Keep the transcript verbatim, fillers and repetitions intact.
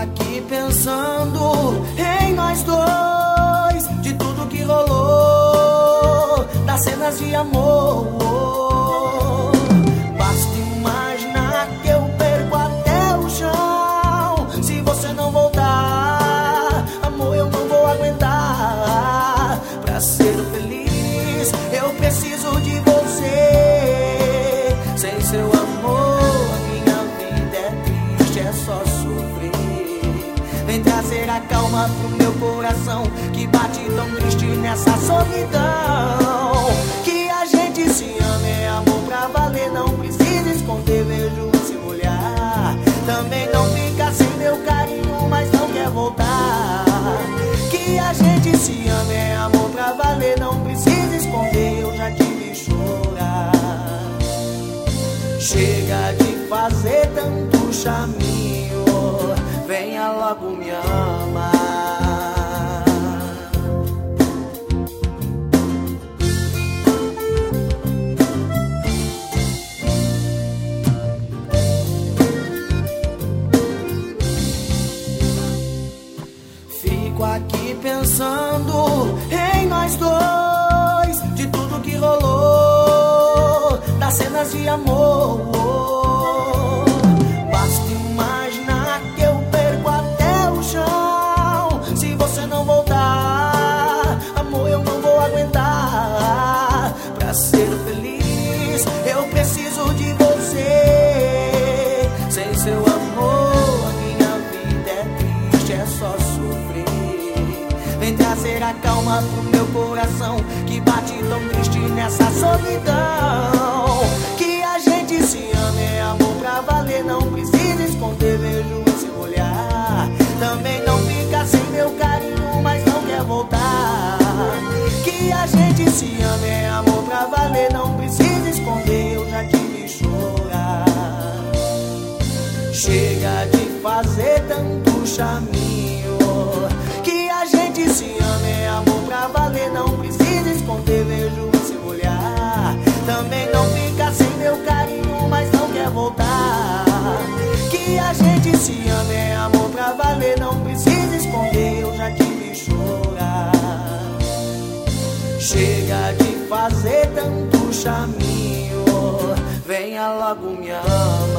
aqui pensando em nós dois, de tudo que rolou, das cenas de amor. Basta imaginar que eu perco até o chão. Se você não voltar, amor, eu não vou aguentar. Pra ser feliz, eu preciso de você. Sem seu amor, minha vida é triste, é só sofrer. Vem trazer a calma pro meu coração, que bate tão triste nessa solidão. Que a gente se ama, é amor pra valer, não precisa esconder, vejo se molhar. Também não fica sem meu carinho, mas não quer voltar. Que a gente se ama, é amor pra valer, não precisa esconder, eu já te vi chorar. Chega de fazer tanto chaminho, venha logo me amar. Fico aqui pensando em nós dois, de tudo que rolou, das cenas de amor. Basta imaginar que eu perco até o chão. Se você não voltar, amor, eu não vou aguentar. Pra ser feliz, eu preciso de você. Sem seu amor, a minha vida é triste, é só sofrer. Vem trazer a calma pro meu coração, que bate tão triste nessa solidão. Que a gente se ama, é amor pra valer, não precisa esconder, vejo se molhar. Também não fica sem meu carinho, mas não quer voltar. Que a gente se ama, é amor pra valer, não precisa esconder, eu já te vi chorar. Chega de fazer tanto chaminho, que a gente se ama, é amor pra valer, não precisa esconder, vejo se molhar. Também não fica sem meu carinho, mas não quer voltar. Que a gente se ama, é amor pra valer, não precisa esconder, eu já te vi chorar. Chega de fazer tanto chaminho, venha logo me amar.